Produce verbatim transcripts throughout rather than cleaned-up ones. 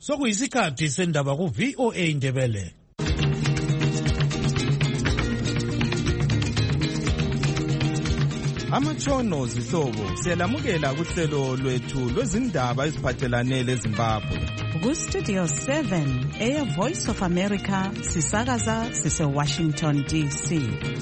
Sokuyisikhathi sendaba ku V O A Ndebele. Amatshono zihlobo siyalamukela kuhlelo lwethu lwezindaba eziphathelane leZimbabwe. Ku Studio seven, Air Voice of America, sisakaza sise Washington D C.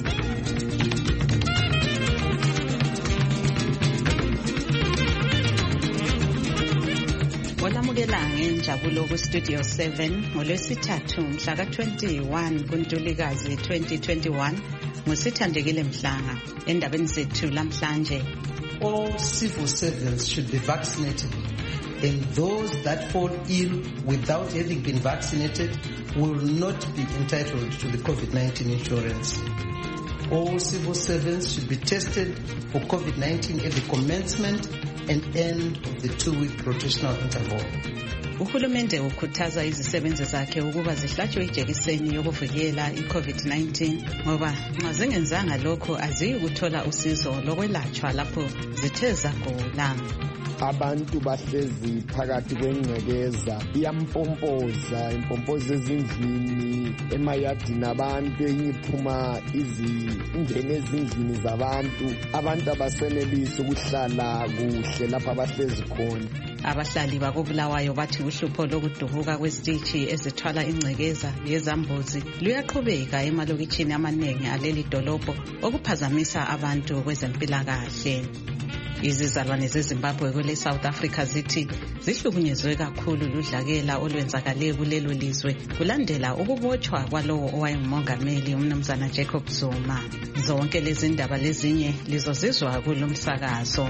Olamukela ngenjabulo ku Studio seven ngolwesithathu mhla ka twenty-one kuNtulikazi twenty twenty-one. Ngusithandekile Mhlanga endabeni zethu lamhlanje. All civil servants should be vaccinated, and those that fall ill without having been vaccinated will not be entitled to the COVID nineteen insurance. All civil servants should be tested for COVID nineteen at the commencement and end of the two-week rotational interval. Uhulumende ukhuthaza izisebenzi zakhe ukuba zihlatshwe ijekiseni yokuvikela i-COVID nineteen ngoba nxa zingenzanga lokho aziyi kuthola usizo lokwelatshwa lapho zithe zagula. Abantu bahlezi phakathi kwengcekeza iyampompoza impompoza ezindlini emayadini abantu enyiphuma izingene ezindlini zabantu abantu abasenelisi ukuhlala kuhle lapha abahlezi khona. Abahlali bakobulawayo bathi uhlupho lokudubuka kwesitishi ezithwala ingcekeza yezambuzi luyaqhubeka emalokitshini amaningi aleli dolobho okuphazamisa abantu kwezempilakahle. Izizalwane zeZimbabwe kwele South Africa zithi zihlukunyezwe kakhulu ludlakela olwenzakale kulelo lizwe kulandela ukubotshwa kwalowo owayengumongameli umnumzana Jacob Zuma. Zonke lezi ndaba lezinye lizozizwa kulomsakazo.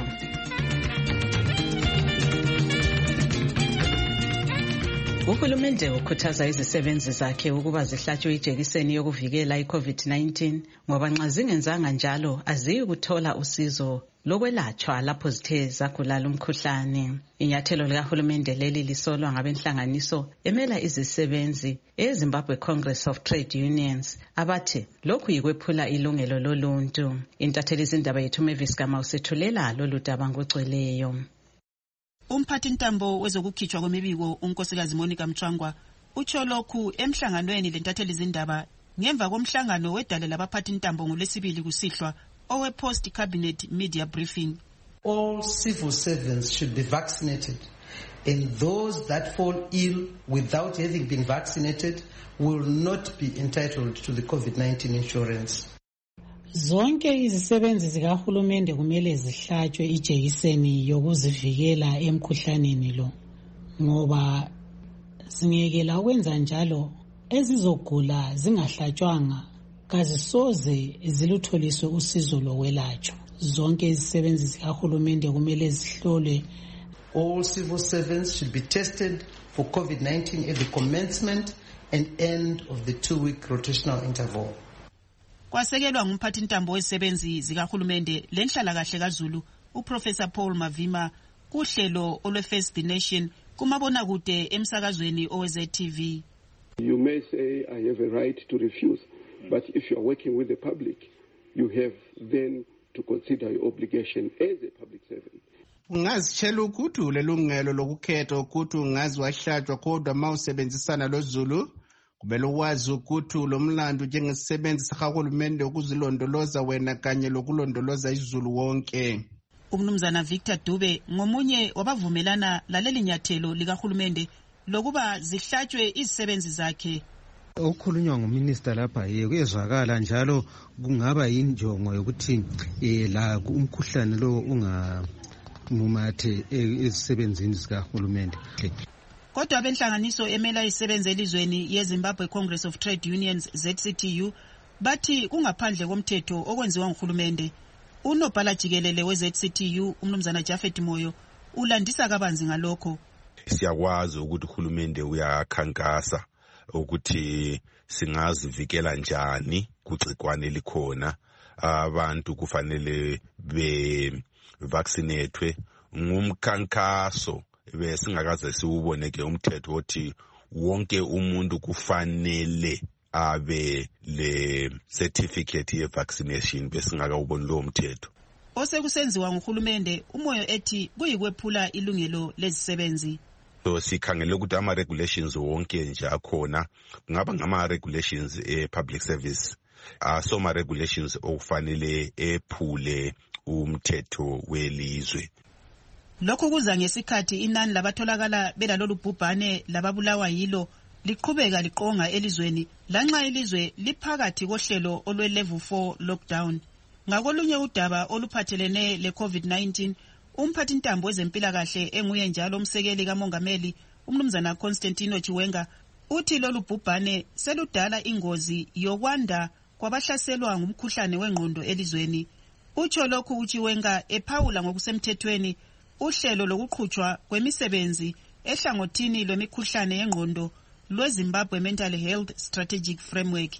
Uhulumende ukhuthaza izisebenzi zakhe ukuba zihlatshwe ijekiseni yokuvikela i-COVID nineteen ngoba nxa zingenzanga njalo aziyi kuthola usizo lokwelatshwa lapho zithe zagula lumkhuhlane. Inyathelo likahulumende leli lisolwa ngabenhlanganiso emela izisebenzi eZimbabwe Congress of Trade Unions abathi lokhu yikwephula ilungelo loluntu. Intatheli izindaba yethu Mavis Gama usethulela lolu daba ngokugcweleyo. Umphathintambo wezokukhitshwa kwemibiko unkosikazi Monica Mchwangwa utsho lokhu emhlanganweni lentatheli izindaba ngemva komhlangano wedale labaphathintambo ngolesibili kusihlwa owe post cabinet media briefing. All civil servants should be vaccinated, and those that fall ill without having been vaccinated will not be entitled to the COVID nineteen insurance. Zonke izisebenzi zikahulumende kumele zihlatshwe ijekiseni yokuzivikela emkhuhlaneni lo ngoba singekela ukwenza njalo ezizogula zingahlatshwanga kazisoze zilutholiswe usizo lokwelatshwa. Zonke izisebenzi zikahulumende kumele zihlolwe. All civil servants should be tested for COVID nineteen at the commencement and end of the two-week rotational interval. Kwasekelwa ngumphathintambo wezisebenzi zikahulumende lenhlalakahle kaZulu uProfessor Paul Mavima kuhlelo olwe First the Nation kumabona kude emsakazweni owe-Z T V. You may say I have a right to refuse, but if you are working with the public, you have then to consider your obligation as a public servant. Ungazitshela ukuthi ulelungelo lokukhetha ukuthi ungazi wahlatshwa kodwa mawusebenzisana loZulu kumele wazi ukuthi lo mlando njengesisebenzi sakahulumende ukuzilondoloza wena kanye lokulondoloza iZulu wonke. Umnumzana Victor Dube ngomunye wabavumelana laleli nyathelo likahulumende lokuba zihlatshwe izisebenzi zakhe. Okukhulunywa nguminister lapha kuyezwakala njalo kungaba yinjongo yokuthi la umkhuhlane lo ungamumathe ezisebenzini zikahulumende. Kodwa abenhlanganiso emela isebenze elizweni yeZimbabwe Congress of Trade Unions Z C T U bathi kungaphandle komthetho okwenziwa nguhulumende. Unobhala jikelele we-Z C T U umnumzana Jafet Moyo ulandisa kabanzi ngalokho. Siyakwazi ukuthi uhulumende uyakhankasa ukuthi singazivikela njani kugcikwane likhona. Abantu kufanele be vaccinatwe ngumkhankaso besingakaze siwubone ke umthetho othi wonke umuntu kufanele abe le certificate ye vaccination besingakawuboni lo mthetho. Osekusenziwa nguhulumende umoyo ethi kuyikwephula ilungelo lezisebenzi. So sikhangele ukuthi ama regulations wonke nje akhona kungaba ngama regulations e public service asoma regulations okufanele ephule umthetho welizwe. Lokhu kuza ngesikhathi inani labatholakala belalolu bhubhane lababulawa yilo liqhubeka liqonga elizweni lanxa ilizwe liphakathi kohlelo olwe level four lockdown. Ngakolunye udaba oluphathelene le COVID nineteen, umphathi ntambo wezempilakahle enguye njalo umsekeli kamongameli umnumzana Constantino Chiwenga uthi lolu bhubhane seludala ingozi yokwanda kwabahlaselwa ngumkhuhlane wengqondo elizweni. Utsho lokhu uChiwenga ephawula ngokusemthethweni uhlelo lokuqhutshwa kwemisebenzi ehlangothini lwemikhuhlane yengqondo lweZimbabwe Mental Health Strategic Framework.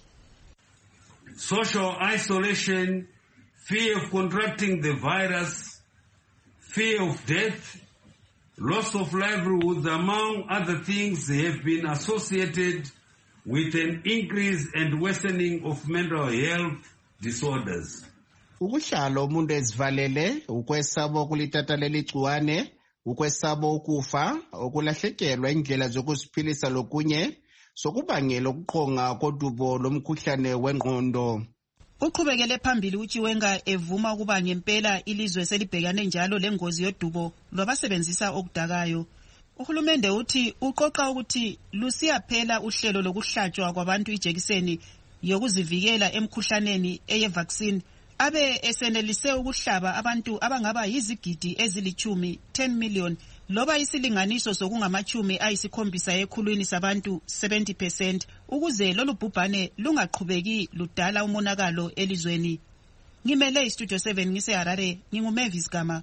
Social isolation, fear of contracting the virus, fear of death, loss of livelihood, among other things, have been associated with an increase and worsening of mental health disorders. Ukuhlala umuntu ezivalele, ukwesaba ukulithatha leli gciwane, ukwesaba ukufa, ukulahlekelwa indlela zokuziphilisa lokunye, sokubangela ukuqonga kodubo lomkhuhlane wengqondo. Uqhubekele phambili uChiwenga evuma ukuba ngempela ilizwe selibhekane njalo lengozi yodubo lwabasebenzisa okudakayo. Uhulumende uthi uqoqa ukuthi lusiyaphela uhlelo lokuhlatshwa kwabantu ijekiseni yokuzivikela emkhuhlaneni eye vaccine abe esenelise ukuhlaba abantu abangaba yizigidi ezilichumi ten million loba isilinganiso sokungamachumi ayisikhombisa ekhulwini sabantu seventy percent ukuze lolu bhubhane lungaqhubeki ludala umonakalo elizweni. Ngimele istudio seven ngise Harare, nginguMavis Gama.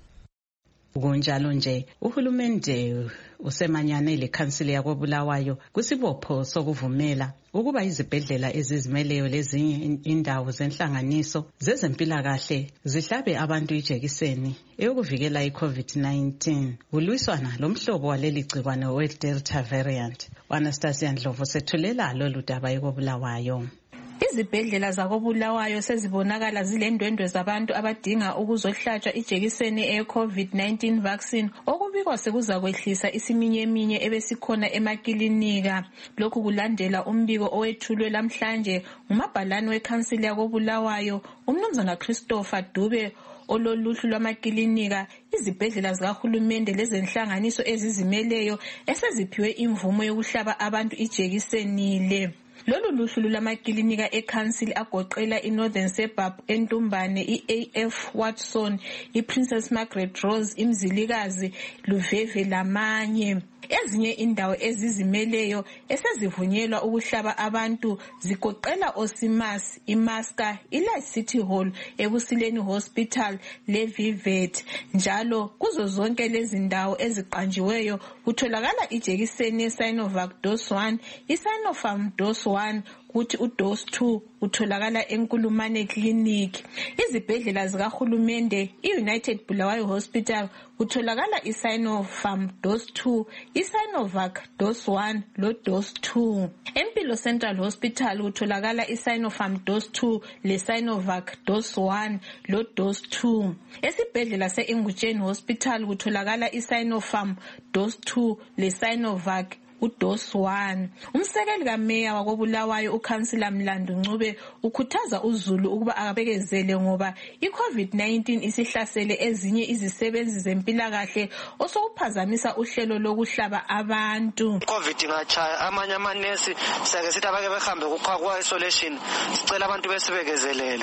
Kunjalo nje uhulumende usemanyane lekhansili yakoBulawayo kusibopho sokuvumela ukuba izibhedlela ezizimeleyo lezinye indawo zenhlanganiso zezempilakahle zihlabe abantu ijekiseni eyokuvikela iCovid nineteen. Kulwiswana lomhlobo waleli gciwane we-Delta variant. Anastasia Ndlovu sethulela lolu daba yakoBulawayo. Izibhedlela zakoBulawayo sezibonakala zilendwendwe zabantu abadinga ukuzohlatshwa ijekiseni e-COVID nineteen vaccine okubikwa sekuza kwehlisa isiminyeminye ebesikhona emakilinika. Lokhu kulandela umbiko owethulwe lamhlanje ngumabhalane wekhansili yakoBulawayo umnumzana Christopher Dube ololuhlu lwamakilinika, izibhedlela zikahulumende lezenhlanganiso ezizimeleyo eseziphiwe imvumo yokuhlaba abantu ijekiseni le. Lolu luhlu lwamakilinika ekhansili agoqela iNorthern Suburb, eNtumbane, i-A F Watson, iPrincess Margaret Rose, iMzilikazi, Luveve lamanye. Ezinye indawo ezizimeleyo esezivunyelwa ukuhlaba abantu zigoqela Osimas, iMaska, iLight City Hall, eBusileni Hospital, leVivet. Njalo kuzo zonke lezi ndawo eziqanjiweyo kutholakala ijekiseni yeSinovac dose one, iSinopharm dose one, kuthi udose two utholakala eNkulumane Clinic. Izibhedlela zikahulumende, iUnited Bulawayo Hospital kutholakala iSinopharm dose two, iSinovac dose one lo dose two. Empilo Central Hospital kutholakala iSinopharm dose two leSinovac dose one lo dose two. Esibhedlela seIngutsheni Hospital kutholakala iSinopharm dose two leSinovac udose one. Umsekeli kameya wakoBulawayo uKhansila Mlandu Ncube ukhuthaza uZulu ukuba akabekezele ngoba iCovid nineteen isihlasele ezinye izisebenzi zempilakahle osokuphazamisa uhlelo lokuhlaba abantu. Covid ngachaya amanye amanesi sake sithi abake behambe kuqhakwa isolation, sicela abantu besibekezelele.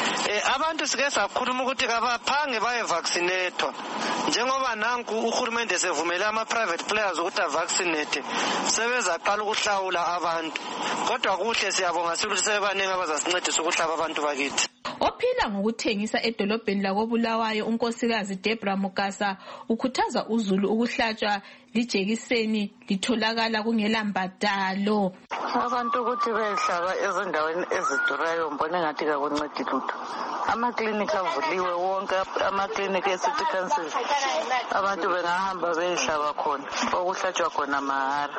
Eh abantu sike sakhuluma ukuthi kabaphange baye vaccinate njengoba nanku uhulumende sevumela ama private players ukuthi avaccinate. Sebezaqala ukuhlawula abantu, kodwa kuhle siyabonga ukuthi sebebaningi abazasincedisa ukuhlaba abantu bakithi. Ophila ngokuthengisa edolobheni lakoBulawayo unkosikazi Debra Mukasa ukhuthaza uZulu ukuhlatshwa lijekiseni litholakala kungela mbadalo. Abantu ukuthi behlaba ezindaweni ezidurayo mbona ngathi akuncedi lutho. amaklinikhi avuliwe wonke amaklinikhi e-City Council abantu bengahamba beyihlaba khona okuhlatshwa khona mahara.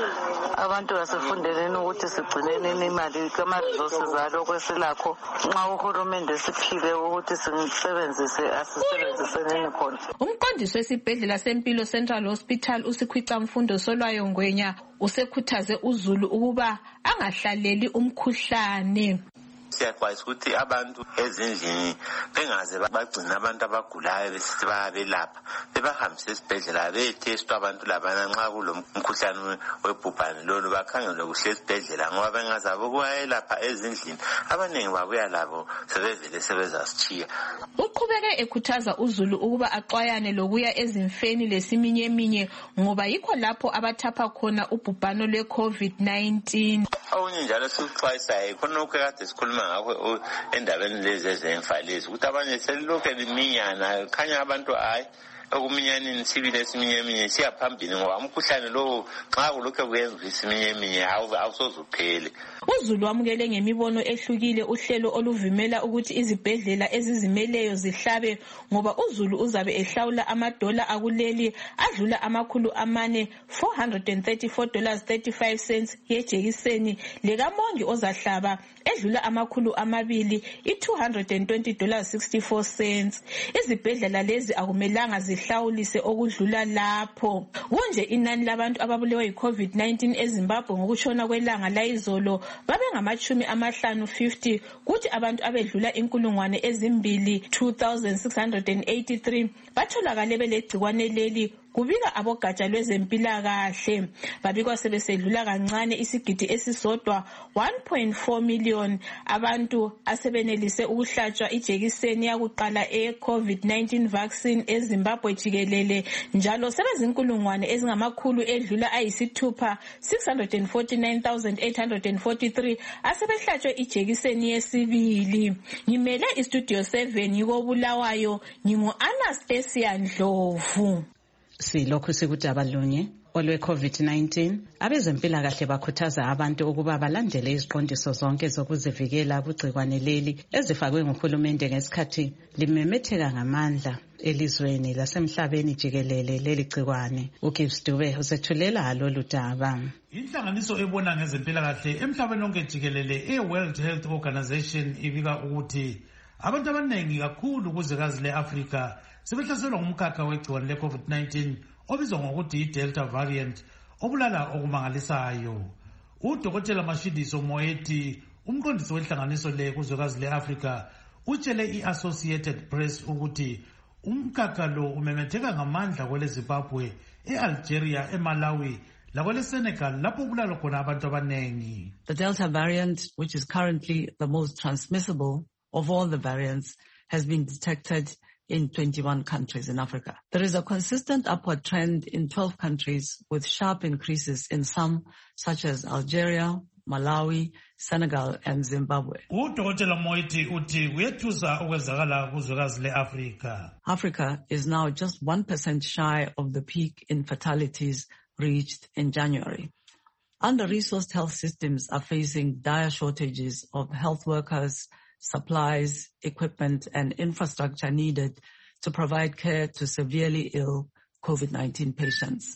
Abantu asifundeleni ukuthi sigcineni imali kama-resources alokho esilakho nxa uhulumende siphile ukuthi sisebenzise asisebenziseneni khona. Umqondisi wesibhedlela sempilo Central Hospital uSikhwica Mfundo Solwayo Ngwenya usekhuthaze uzulu ukuba angahlaleli umkhuhlane. Siyakwazi ukuthi abantu ezindlini bengaze bagcina abantu abagulayo besithi bayabelapha, bebahambise esibhedlela betestwa abantu labana nxa kulomkhuhlane webhubhane lolu bakhangelwe kuhle esibhedlela ngoba bengazabe ukuyelapha ezindlini abaningi babuya labo sebevele sebezasitshiya. Uqhubeke ekhuthaza uzulu ukuba axwayane lokuya ezimfeni lesiminyeminya ngoba yikho lapho abathapha khona ubhubhano lwe-COVID nineteen. Okunye njalo sikuxwayisayo khona ukukade sikhuluma ngakho endabeni lezi ezemfalezi ukuthi abanye selilokhu liminyana khanya abantu hayi okuminyanini sibile esiminyeminya siyaphambili ngoba umkhuhlane lo nxa kulokhu kuyenza isiminyeminya awusoze uphele. Uzulu wamukele ngemibono ehlukile uhlelo oluvimela ukuthi izibhedlela ezizimeleyo zihlabe ngoba uzulu uzabe ehlawula amadola akuleli adlula amakhulu amane four hundred thirty-four dollars thirty-five cents yejekiseni lekamongi ozahlaba edlula amakhulu amabili i-two hundred twenty dollars sixty-four cents. Izibhedlela lezi akumelanga zihlawulise okudlula lapho. Kunje inani labantu ababulewe yi-COVID nineteen eZimbabwe ngokutshona kwelanga layizolo babe ngamachumi amahlanu fifty kuthi abantu abedlula inkulungwane ezimbili two thousand six hundred eighty-three batholakale belegcikwane leli kubika abogatsha lwezempilakahle. Babikwa sebesedlula kancane isigidi esisodwa one point four million abantu asebenelise ukuhlatshwa ijekiseni yakuqala e-COVID nineteen vaccine eZimbabwe jikelele njalo sebezinkulungwane ezingamakhulu edlula ayisithupha six hundred forty-nine thousand eight hundred forty-three asebehlatshwe ijekiseni yesibili. Ngimele istudio seven yikobulawayo ngingu-Anastasia Ndlovu. Silokhu sikudaba lunye olwe-COVID nineteen, abezempilakahle bakhuthaza abantu ukuba balandele iziqondiso zonke zokuzivikela kugcikwane leli ezifakwe nguhulumende ngesikhathi limemetheka ngamandla elizweni lasemhlabeni jikelele leli gcikwane. uGibbs Dube usethulela lolu daba. Inhlanganiso ebona ngezempilakahle emhlabeni lonke jikelele e-World Health Organization ibika ukuthi abantu abaningi kakhulu kuzwekazi le-Afrika sebehlaselwa ngumkhakha wegciwane le-COVID nineteen obizwa ngokuthi i-Delta variant obulala okumangalisayo. Udokotela Mashidiso Moeti, umqondisi wenhlanganiso le kuzwekazi le-Afrika, utshele i-Associated Press ukuthi umkhakha lo umemetheka ngamandla kwele Zimbabwe, e-Algeria, eMalawi lakwele Senegal lapho kulala khona abantu abanengi. The Delta variant, which is currently the most transmissible of all the variants, has been detected in twenty-one countries in Africa. There is a consistent upward trend in twelve countries with sharp increases in some, such as Algeria, Malawi, Senegal, and Zimbabwe. Africa is now just one percent shy of the peak in fatalities reached in January. Under-resourced health systems are facing dire shortages of health workers, supplies, equipment, and infrastructure needed to provide care to severely ill COVID nineteen patients.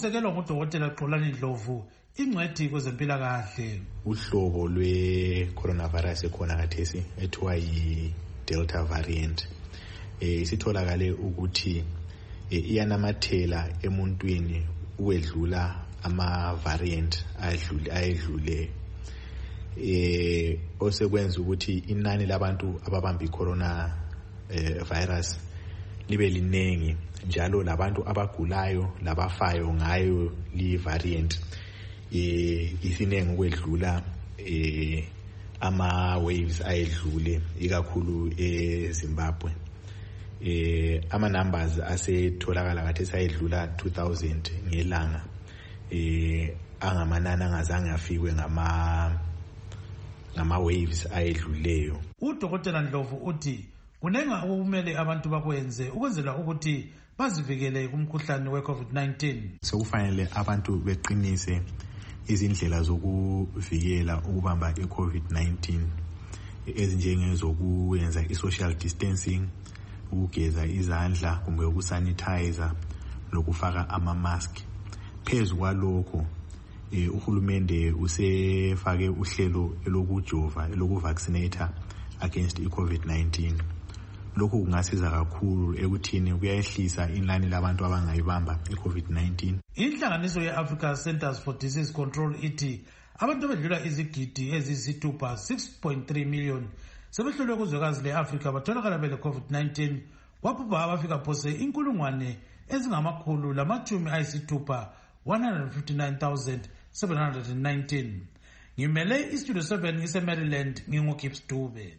Uhlobo lwe-coronavirus ekhona khathesi ethiwa yi-Delta variant isitholakale ukuthi iyanamathela emuntwini ukwedlula ama-variant ayedlule eh osekwenza ukuthi inani labantu ababamba i-corona eh, virus libe linengi njalo labantu abagulayo labafayo ngayo li variant eh isinenge ukwedlula eh ama waves ayedlule ikakhulu eZimbabwe. eh ama numbers asetholakala ngathi sayedlula two thousand ngelanga eh angamanani angazange afikwe ngama ngama waves ayedluleyo. Udokotela Ndlovu uthi kunenga okumele abantu bakwenze ukwenzela ukuthi bazivikele kumkhuhlane we-COVID nineteen. Sekufanele abantu beqinise izindlela zokuvikela ukubamba i-COVID nineteen ezinjengezokuyenza i-social distancing, ukugeza izandla kumbe ukusanitizer lokufaka ama-mask. Phezu kwalokho eh, uhulumende usefake uhlelo elokujova elokuvaccinate against i-COVID nineteen. Lokhu kungasiza kakhulu ekuthini kuyayehlisa inani labantu abangayibamba i-COVID nineteen. Inhlanganiso ye-Africa Centers for Disease Control ithi abantu abedlula izigidi eziyisithupha six point three million sebehlolwe kuzwekazi le-Afrika batholakala bele-COVID nineteen, kwabhubha abafika phose inkulungwane ezingamakhulu lamatshumi ayisithupha one hundred fifty-nine thousand seven hundred nineteen. Ngimele istudio seven ise-Maryland, ngingu-Gibbs Dube.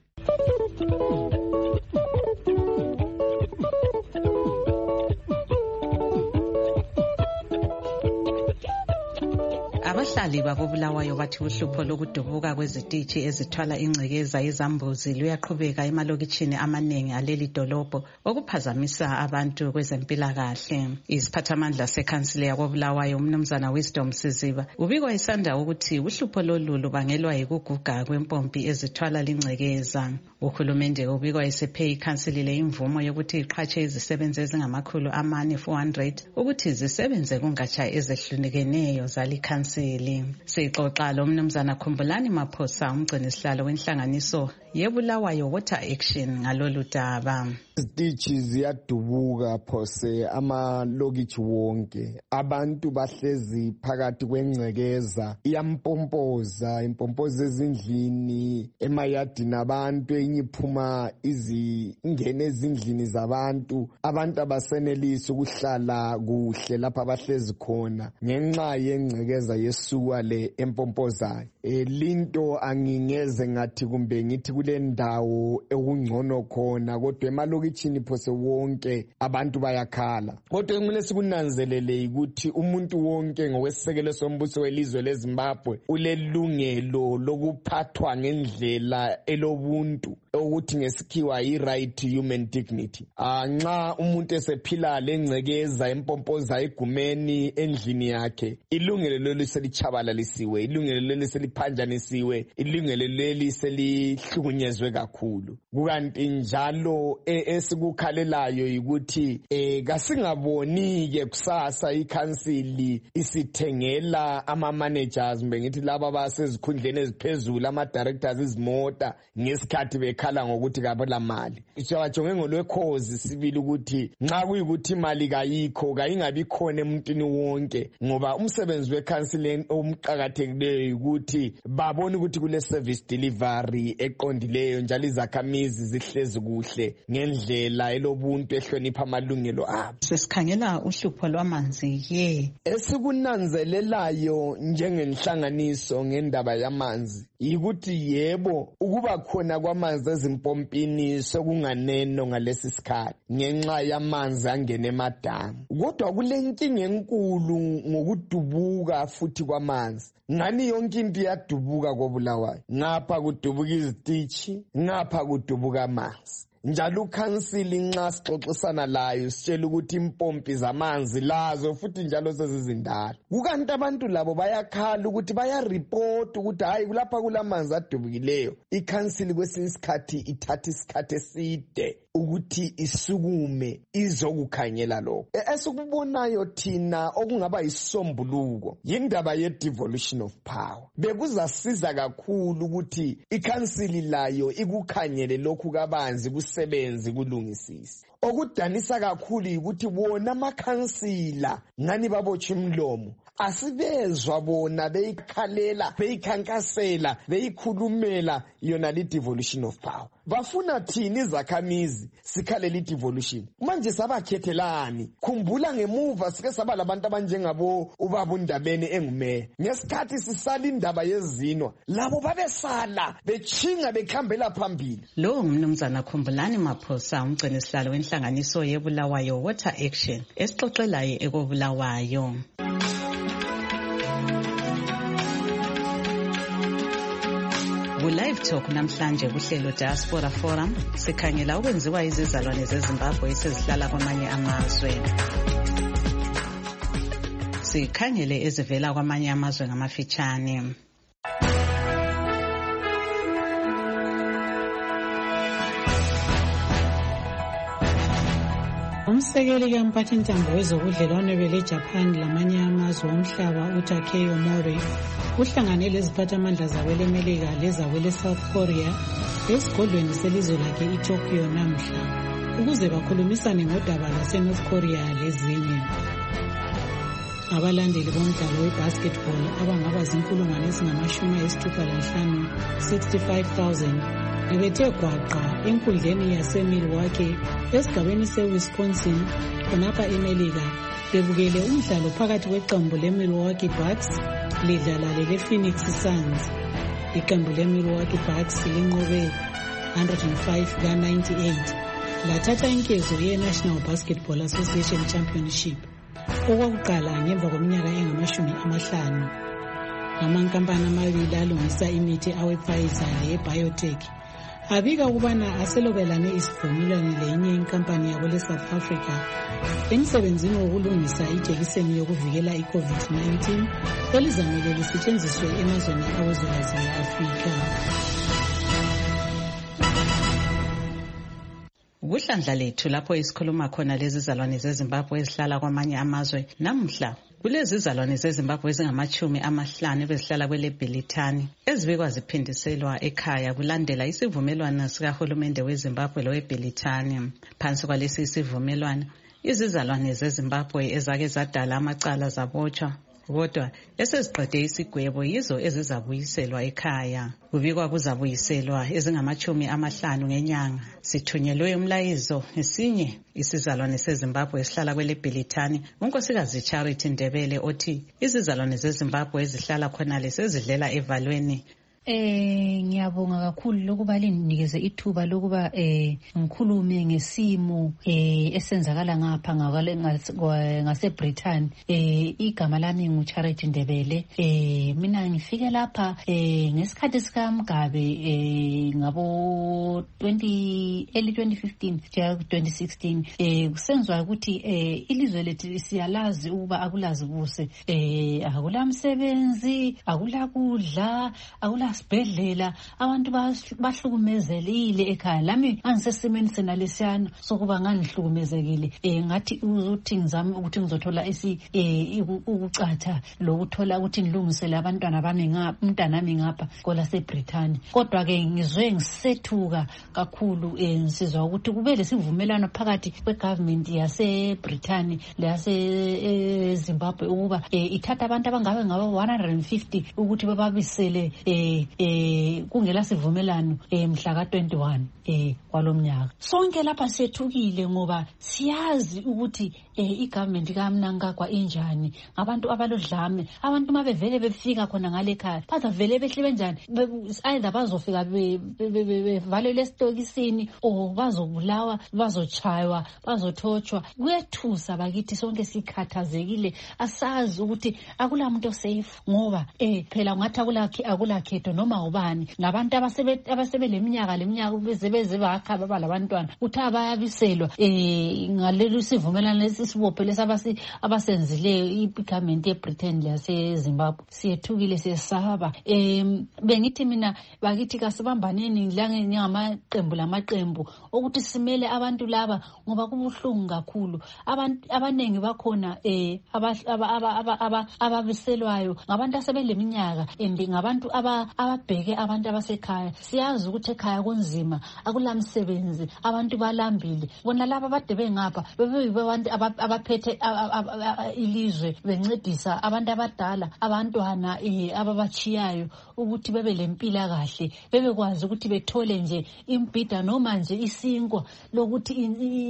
Abahlali bakobulawayo bathi uhlupho lokudubuka kwezitishi ezithwala ingcekeza yezambuzi luyaqhubeka emalokitshini amaningi aleli dolobho okuphazamisa abantu kwezempilakahle. Isiphathamandla sekhansila yakobulawayo umnumzana Wisdom Siziba ubikwa isanda ukuthi uhlupho lolu lubangelwa yikuguga kwempompi ezithwala lingcekeza. Uhulumende ubikwa esephe ikhansilile imvumo yokuthi iqhatshe izisebenzi ezingamakhulu amane four hundred ukuthi zisebenze kungatsha ezehlukeneyo zali khansili. Sixoxa lo mnumzana Khumbulani Maphosa umgcini sihlalo wenhlanganiso yebulawayo Water Action ngalolu daba. Izitishi ziyadubuka phose amalokitshi wonke, abantu bahlezi phakathi kwengcekeza iyampompoza impompoza ezindlini emayadini abantu enyiphuma izingene ezindlini zabantu, abantu abasenelisa ukuhlala kuhle lapha abahlezi khona ngenxa yengcekeza yesuka le empompozayo. E, linto angingeze ngathi kumbe ngithi kule ndawo ekungcono khona, kodwa emalokitshini phose wonke abantu bayakhala. Kodwa kumele sikunanzelele ukuthi umuntu wonke ngokwesekelo sombuso welizwe leZimbabwe ulelungelo lokuphathwa ngendlela elobuntu ukuthi ngesikhiwa i-right to human dignity. Nxa umuntu esephila lengcekeza empompoza igumeni endlini yakhe, ilungelo leli selichabalalisiwe, ilungelo leli seliphanjanisiwe, ilungelo leli selihlukunyezwe kakhulu. Kukanti njalo esikukhalelayo yikuthi eh kasingaboni-ke kusasa ikhansili isithengela ama-managers mbe ngithi laba basezikhundleni eziphezulu ama-directors izimota ngesikhathi bekhala ngokuthi kabela mali. Siyajonge ngolwekhozi sibili ukuthi nxa kuyikuthi imali kayikho kayingabi khona emntwini wonke, ngoba umsebenzi wekhansili omqakathekileyo ukuthi babone ukuthi kule service delivery eqondileyo njalo izakhamizi zihlezi kuhle ngendlela elobuntu ehlonipha amalungelo abo. Sesikhangela uhlupho lwamanzi ye esikunanzelelayo njengenhlanganiso ngendaba yamanzi yikuthi yebo ukuba khona kwamanzi ezimpompini sokunganeno ngalesi sikhathi ngenxa yamanzi angene emadamu, kodwa kulenkinga enkulu ngokudubuka futhi kwamanzi. Ngani yonke into iyadubuka kobulawayo, ngapha kudubuka izitishi, ngapha kudubuka amanzi. Njalo ukhansili nxa sixoxisana layo sitshela ukuthi impompi zamanzi lazo futhi njalo sezizindala. Kukanti abantu labo bayakhala ukuthi bayareport ukuthi hayi kulapha kulamanzi adubukileyo. Ikhansili kwesinye isikhathi ithatha isikhathi eside ukuthi isukume izokukhangela lokho. Esikubonayo thina okungaba isombuluko yindaba ye-devolution of power. Bekuzasiza kakhulu ukuthi ikhansili layo ikukhanyele lokhu kabanzi kusebenzi kulungisisi. Okudanisa kakhulu ukuthi bona amakhansila ngani babotsha imlomo asibezwa bona beyikhalela beyikhankasela beyikhulumela yona li devolution of power. Bafuna thini izakhamizi sikhalela i devolution? Manje sabakhethelani? Khumbula ngemuva sike saba labantu abanjengabo ubaba uNdabeni engumeya. Ngesikhathi sisala indaba yezinwa labo babesala bechinga bekhambela phambili. Lo ngumnumzana Khumbulani Maphosa umgcini sihlalo wenhlanganiso yebulawayo Water Action esixoxelayo ekobulawayo. Live Talk namhlanje kuhlelo Diaspora Forum sikhangela ukwenziwa izizalwane zeZimbabwe esezihlala kwamanye amazwe. Sikhangele ezivela kwamanye amazwe ngamafitshane. Umsekeli kamphathintambo wezobudlelwano bele-Japan lamanye amazwe omhlaba uTakeyo Mori uhlangane leziphathamandla zakwelemelika lezakwele-South Korea esigodlweni selizwe lakhe iTokyo namhla ukuze bakhulumisane ngodaba lwase-North Korea lezinye. Abalandeli bomdlalo we-basketball abangaba zinkulungwane ezingamashumi ayisithupha lanhlanu sixty-five thousand bebethe gwaqa enkundleni yase-Milwaukee esigabeni se-Wisconsin khonapha emelika bebukele umdlalo phakathi kweqembu le-Milwaukee Bucks lidlala lele-Phoenix Suns. Iqembu le-Milwaukee Bucks linqobe one oh five ka ninety-eight lathatha inkezo ye-National Basketball Association Championship okwakuqala ngemva kweminyaka engamashumi amahlanu. Amankampani amabili alungisa imithi awe-Pfizer le-Biotech abika ukubana aselobelane isivumelwano lenye inkampani yakwele South Africa emsebenzini wokulungisa ijekiseni yokuvikela i-COVID nineteen elizamele lisetshenziswe emazweni awezwekazi le-Afrika. Kuhlandla lethu lapho isikhuluma khona lezi zizalwane zeZimbabwe ezihlala kwamanye amazwe namhla kulezi zizalwane zeZimbabwe ezingamachumi amahlanu bezihlala kwele Bhelithani ezibekwa ziphindiselwa ekhaya kulandela isivumelwano sikahulumende weZimbabwe loweBhelithani. Phansi kwalesi isivumelwano izizalwane zeZimbabwe ezake zadala amacala zabotshwa kodwa eseziqede isigwebo yizo ezizabuyiselwa ekhaya. Kubikwa kuzabuyiselwa ezingamachumi amahlanu ngenyanga. Sithunyelwe umlayizo esinye isizalwane seZimbabwe esihlala kwele Bhelithani unkosikazi Charity Ndebele othi izizalwane zeZimbabwe ezihlala khonale sezidlela evalweni. Eh ngiyabonga kakhulu lokuba linikeze ithuba lokuba eh ngikhulume ngesimo eh esenzakala ngapha ngakale ngaseBritain. Eh igama lami nguCharity Ndebele. Eh mina ngifike lapha eh ngesikhathi sika Mugabe eh ngabo twenty early twenty fifteen ja twenty sixteen eh kusenzwa ukuthi eh ilizwe lethu siyalazi ukuba akulazi buse eh akulamsebenzi akulakudla akula sibhedlela abantu bahlukumezelile ekhaya. Lami angisesimeni sena lesiyana sokuba nganihlukumezekile eh ngathi uthi ngizame ukuthi ngizothola isi eh ukucatha lokuthola ukuthi ngilungisele abantwana bami ngapha umntana nami ngapha kola seBritain. Kodwa ke ngizwe ngisethuka kakhulu eh nsizwa ukuthi kube lesivumelano phakathi kwegovernment yaseBritain leyase Zimbabwe ukuba eh ithatha abantu abangabe ngaba one hundred fifty ukuthi bababisele eh eh kungela sivumelano emhla ka twenty-one eh kwalomnyaka. Sonke lapha sethukile ngoba siyazi ukuthi eh igovernment kaMnangagwa injani ngabantu abalodlame. Abantu mabevele befika khona ngale ekhaya bazavele behle benjani either bazofika bevalele esitokisini o bazobulawa bazochaywa bazothothwa. Kuyethusa bakithi sonke sikhathazekile asazi ukuthi akulamuntu safe ngoba eh phela ngathi akulakhe akulakhetho noma ubani nabantu abasebe abasebeleminyaka leminyaka bezebeze bakha baba labantwana uthi abayabiselwa eh ngalelo sivumelana lesibophe lesabasi abasenzileyo igovernment yeBritain yaseZimbabwe. Siyethukile siyesaba eh bengithi mina bakithi kasibambaneni lange ngamaqembu lamaqembu ukuthi simele abantu laba ngoba kubuhlungu kakhulu. Abantu abanengi bakhona eh ababiselwayo ngabantu asebeleminyaka ende ngabantu aba ababheke abantu abasekhaya. Siyazi ukuthi ekhaya kunzima akulamsebenzi abantu balambile bona laba bade bengapha bebeyibantu abaphethe ilizwe bencedisa abantu abadala abantwana ababachiyayo ukuthi bebe lempila kahle bebekwazi ukuthi bethole nje impida noma nje isinkwa lokuthi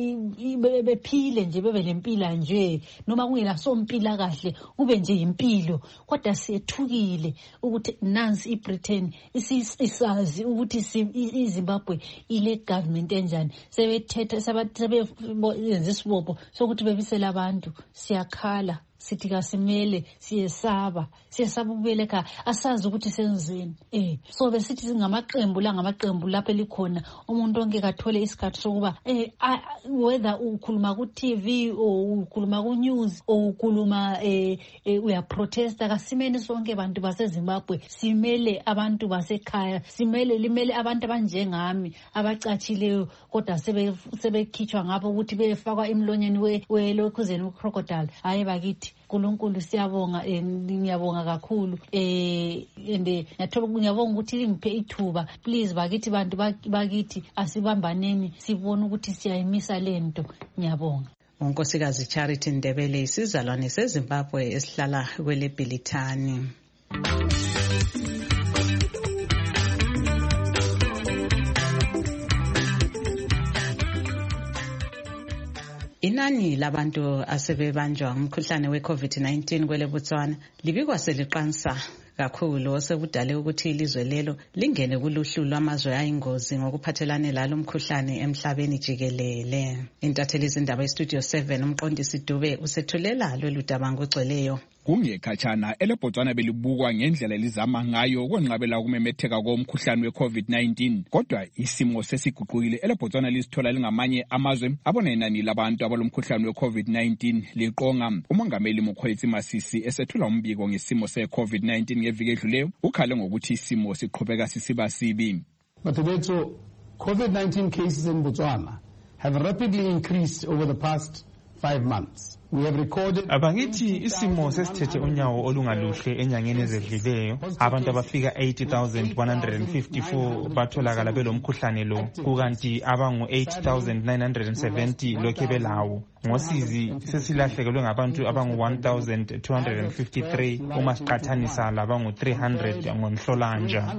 bephile nje bebe lempila nje noma kungela sompila kahle kube nje impilo. Kodwa siyethukile ukuthi nansi iBritain isisazi ukuthi iZimbabwe ile government enjani sebethethe sebenza isibopho sokuthi bebisela abantu. Siyakhala sithi kasimele siyesaba siyesaba ukubuyela ekhaya asazi ukuthi senzeni eh so besithi singamaqembu la ngamaqembu lapho likhona umuntu onke kathole isikhathi sokuba eh whether ukhuluma ku T V or ukhuluma ku news or ukhuluma eh uya protesta kasimene sonke abantu baseZimbabwe simele abantu basekhaya simele limele abantu abanjengami abacatshileyo kodwa sebe sebekhitshwa ngapho ukuthi befakwa emlonyeni welokhuzeni ucrocodile hayi bakithi uNkulunkulu siyabonga ngiyabonga kakhulu eh ende ngiyathola ngiyabonga ukuthi lingiphe ithuba please bakithi bantu bakithi asibambaneni sibone ukuthi siyayimisa lento ngiyabonga. uNkosikazi Charity Ndebele isizalwane seZimbabwe esihlala kweleBhilithani. Inani labantu asebebanjwa ngumkhuhlane we-COVID nineteen kwele Botswana libikwa seliqansa kakhulu osekudale ukuthi ilizwe lelo lingene kuluhlu lwamazwe ayingozi ngokuphathelane lalo mkhuhlane emhlabeni jikelele. Intatheli izindaba estudio seven umqondisi Dube usethulela lweludaba ngogcweleyo. Kungekhatshana eleBotswana belibukwa ngendlela elizama ngayo ukwenqabela ukumemetheka komkhuhlane we-COVID nineteen kodwa isimo sesiguqukile eleBotswana lisithola lingamanye amazwe abona inani labantu abalomkhuhlane we-COVID nineteen liqonga. Umongameli Mokgweetsi Masisi esethula umbiko ngesimo se-COVID nineteen ngeviki edluleyo ukhale ngokuthi isimo siqhubeka sisiba sibi. Batebetso, COVID nineteen cases in Botswana have rapidly increased over the past five months. We have recorded Abangithi isimo sesithethe unyawo olungaluhle enyangeni ezedlileyo abantu abafika eighty thousand one hundred fifty-four batholakala belomkhuhlane lo kukanti abangu eight thousand nine hundred seventy lokhe belawo. Ngosizi sesilahlekelwe ngabantu abangu one thousand two hundred fifty-three uma siqathanisa labangu three hundred ngoNhlolanja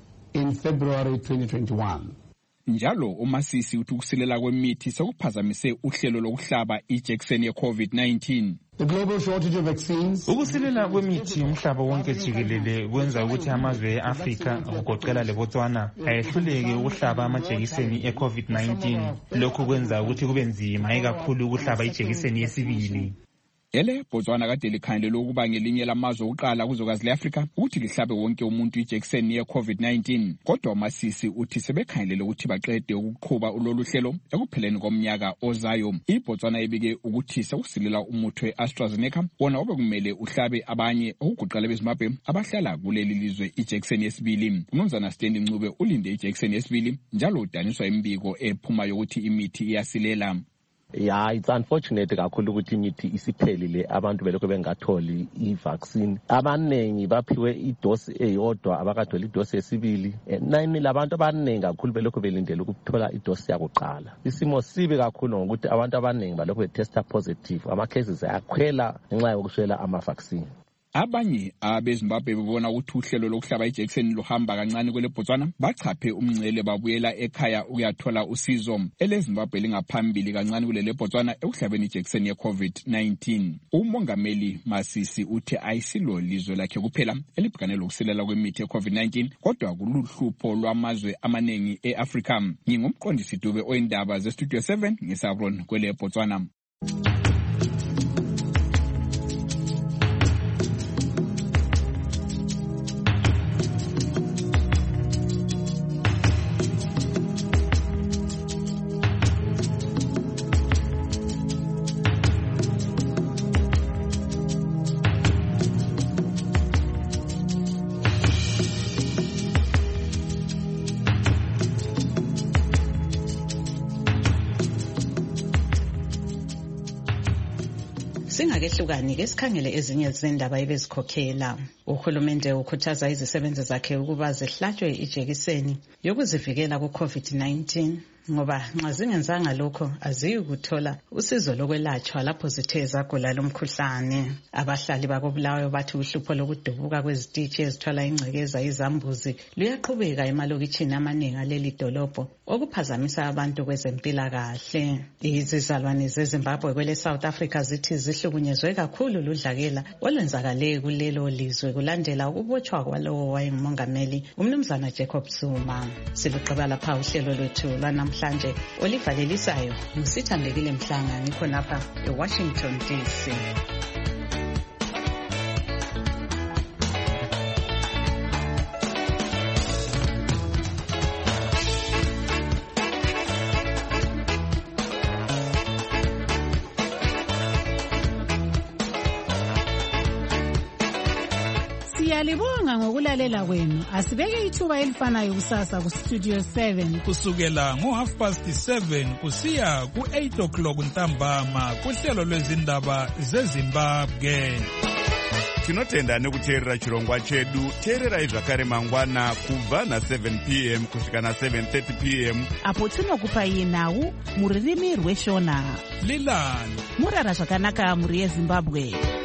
in February twenty twenty-one. Njalo uMasisi uthi ukusilela kwemithi sekuphazamise uhlelo lokuhlaba ijekiseni ye-COVID nineteen. The global shortage of vaccines. Ukusilela kwemithi umhlaba wonke jikelele kwenza ukuthi amazwe eAfrika ukugoqela leBotswana ayehluleke ukuhlaba amajekiseni e-COVID nineteen. Lokhu kwenza ukuthi kube nzima ikakhulu ukuhlaba ijekiseni yesibili. Ele Botswana kade likhangelwe ukuba ngelinye lamazwe okuqala kuzwekazi leAfrika ukuthi lihlabe wonke umuntu ijekiseni ye-COVID nineteen. Kodwa uMasisi uthi sebekhangelele ukuthi baqede ukuqhuba ulolu hlelo ekupheleni komnyaka ozayo. IBotswana ibike ukuthi sekusilela umuthi we-AstraZeneca wona obekumele uhlabe abanye okugoqela beZimbabwe abahlala kuleli lizwe ijekiseni yesibili. Umnumzana Stanley Ncube ulinde ijekiseni yesibili njalo udaniswa imbiko ephuma yokuthi imithi iyasilela. Yeah, it's unfortunate kakhulu ukuthi imithi isiphelile abantu belokho bengatholi i-vaccine. Abanengi baphiwe idosi eyodwa abakatholi idosi yesibili. Nine labantu abanengi kakhulu belokho belindele ukuthola idosi yakuqala. Isimo sibi kakhulu ngokuthi abantu abanengi balokho betesta positive. Ama cases ayakhwela ngenxa yokuswela ama-vaccine. Abanye abeZimbabwe bebona ukuthi uhlelo lokuhlaba ijekiseni luhamba kancane kwele Botswana bachaphe umngcele babuyela ekhaya ukuyathola usizo. EleZimbabwe lingaphambili kancane kulele Botswana ekuhlabeni ijekiseni ye-COVID nineteen. Umongameli Masisi uthi ayisilo lizwe lakhe kuphela elibhekane lokusilela kwemithi ye-COVID nineteen kodwa kuluhlupho lwamazwe amanengi eAfrika. Ngingumqondisi Dube oyindaba zestudio seven ngisabron kwele Botswana. Singakehlukani ke sikhangele ezinye zendaba ebezikhokhela. Uhulumende ukhuthaza izisebenzi zakhe ukuba zihlatshwe ijekiseni yokuzivikela ku-COVID nineteen ngoba nxa zingenzanga lokho aziyi kuthola usizo lokwelatshwa lapho zithe zagula lomkhuhlane. Abahlali bakoBulawayo bathi uhlupho lokudubuka kwezititshi ezithwala ingcekeza izambuzi luyaqhubeka emalokitshini amaningi aleli dolobho okuphazamisa abantu kwezempilakahle. Izizalwane zeZimbabwe kwele South Africa zithi zihlukunyezwe kakhulu ludlakela olwenzakale kulelo lizwe kulandela ukubotshwa kwalowo wayengumongameli umnumzana Jacob Zuma. Siluqaba lapha uhlelo lwethu lwanamhlanje olivalelisayo ngusithandekile Mhlanga ngikho napha eWashington D C. Siyalibonga ngokulalela kwenu. Asibeke ithuba elifanayo kusasa ku Studio seven. Kusukela ngo half past seven kusiya ku eight o'clock ntambama kuhlelo lwezindaba zeZimbabwe. Tinotenda nekuteerera chirongwa chedu. Teererai zvakare mangwana kubva na seven p m kusvika na seven thirty p m apo tinokupai nhau muririmi rweshona. Lilani murara zvakanaka muri yeZimbabwe.